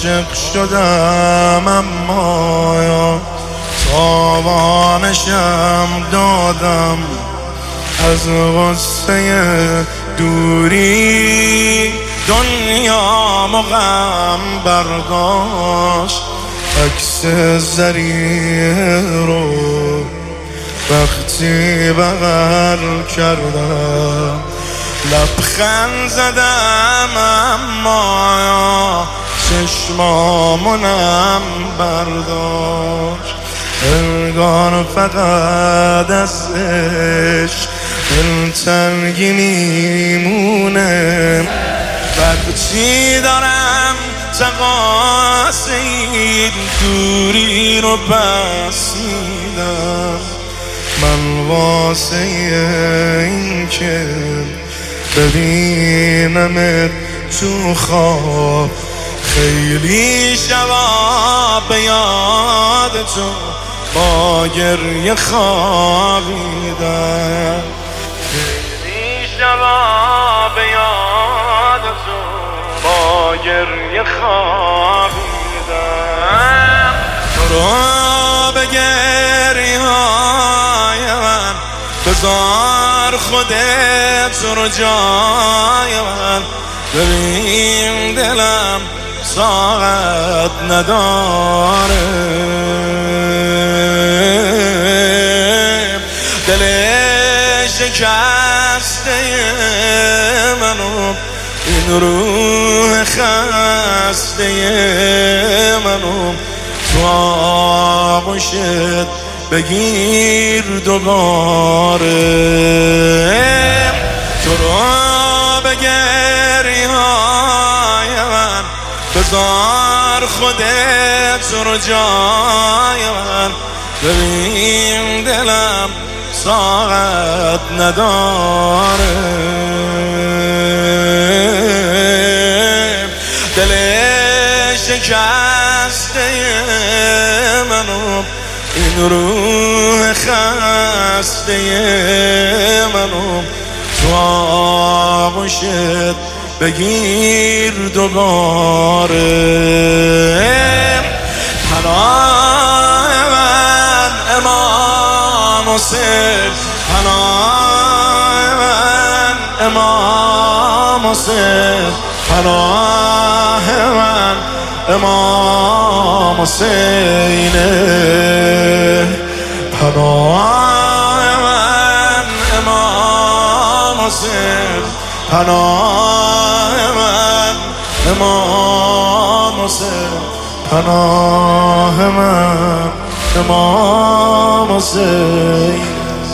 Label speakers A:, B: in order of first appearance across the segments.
A: عاشق شدم اما تاوانشم دادم، از غصه دوری دنیا غم برداشت. عکس زریح رو وقتی بغل کردم لبخند زدم، اما چشمامونم برداشت. انگار فقط از عشق دلتنگی میمونه، وقتی دارم تقاص این دوری رو پس میدم. من واسه این که ببینمت تو خواب خیلی شبا به یاد تو با گریه خوابیدم، خیلی شبا به یاد تو با گریه خوابیدم. تو رو به گریه های من بذار، خودت رو جای من. ببین دلم طاقت نداره، دل شکسته منو، این روح خسته منو تو آغوشت بگیر دوباره. تو رو به گریه های من بذار، خودت رو جای من. ببین دلم طاقت نداره، دل شکسته منو، این روح خسته منو تو آغوشت بگیر دوباره. پناه من امام حسین، پناه من امام حسین، پناه من امام حسین، پناه من امام حسین، پناه من امام حسین، پناه من امام حسین.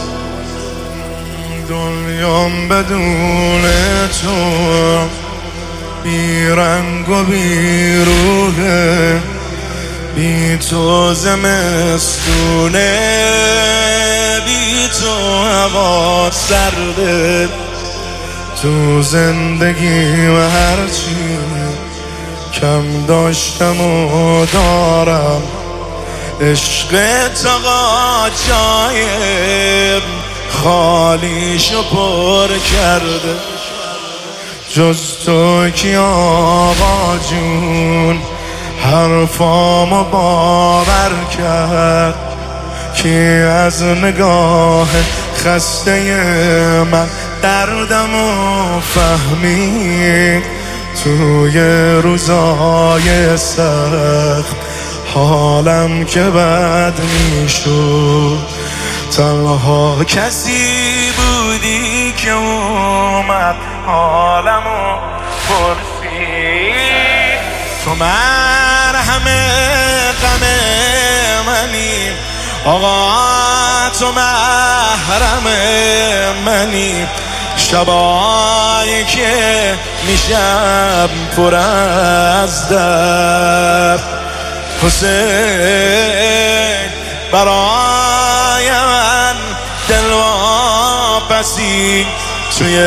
A: دنیام بدون تو بی رنگ و بی روحه، بی تو زمستونه، بی تو هوا سرده. تو زندگی و هرچی کم داشتم و دارم، عشق آقا جای خالیشو پر کرده. جز تو کی آقا جون حرفامو باور کرد، کی از نگاه خسته من دردمو فهمید. توی روزای سخت حالم که بد میشد، تنها کسی بودی که اومد حالمو پرسید. تو مرهم غم منی آقا، تو محرم منی. شبایی که میشم پر از درد، حسین برای من دلواپسی. توی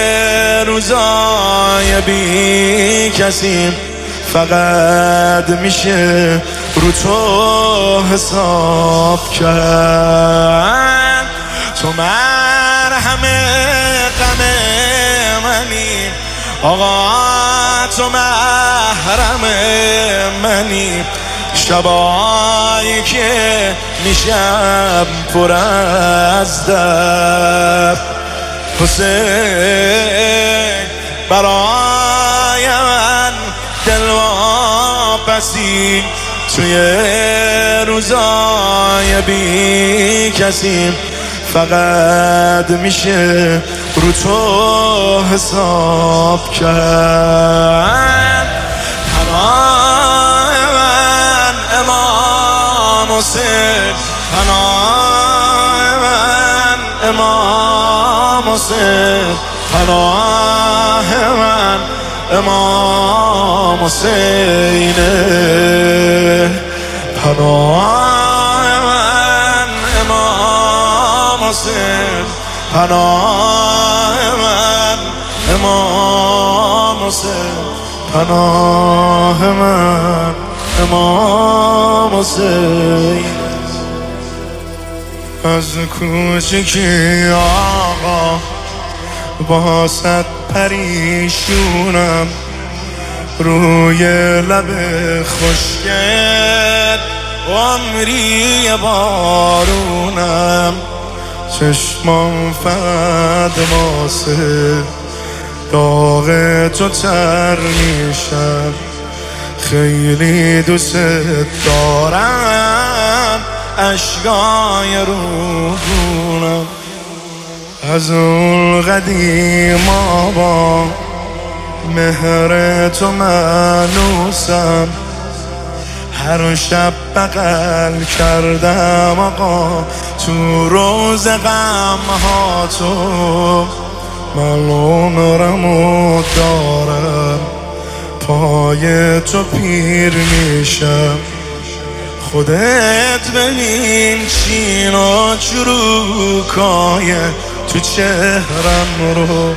A: روزای بی کسی فقط میشه رو تو حساب کرد. تو مرهم غم منی آقا، تو محرم منی، شبایی که میشم پر از درد. حسین برای من دلواپسی، توی روزای بی کسی فقط میشه رو تو حساب کرد. پناه من امام حسین، پناه من امام حسین، پناه من امام حسین، پناه من امام حسین، پناه من امام حسین، پناه من امام حسین. از کوچکی آقا با صد پریشونم، روی لب خشکت عمری بارونم، چشمام فقط واسه داغ تو تر میشم، خیلی دوست دارم اشکای روحونم. از اون قدیم با مهر تو منوسم، هر شب بغل کردم آقا تو روز غم ها تو، من عمرمو دارم پای تو پیر میشم. خودت ببین چین و چروکای تو چهرم رو،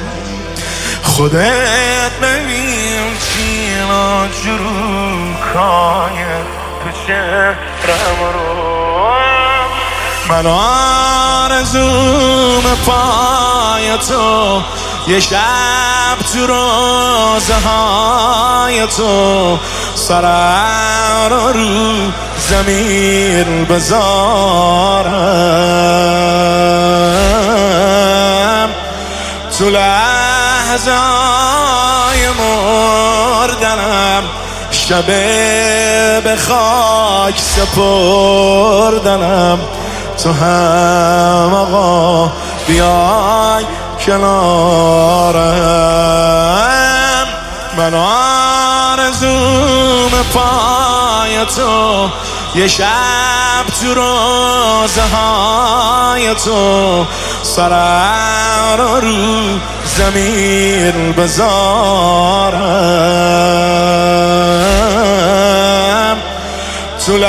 A: خودت ببین چین و چروکای تو چهرم رو. من آرزوم پای تو یه شب تو روزهای تو، سرم رو زمین بذارم، تو لحظه‌های مردنم شب به خاک سپردنم، تو هم آقا بیای کنارم. من آرزوم پای تو یه شب تو روزهای تو، سرم رو زمین بذارم، تو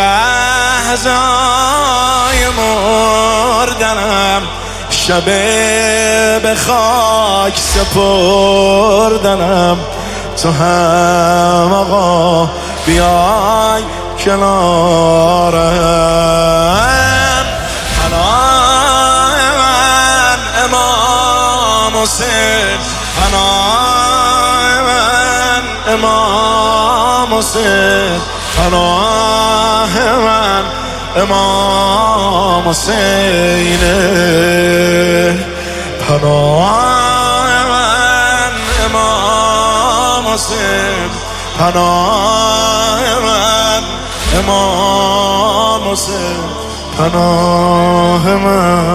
A: لحظه‌های مردنم شب به خاک سپردنم، تو هم آقا بیای کنارم. پناه من امام حسین، پناه من امام حسین، پناه من امام حسین، پناه من امام حسین، پناه من امام حسین، پناه من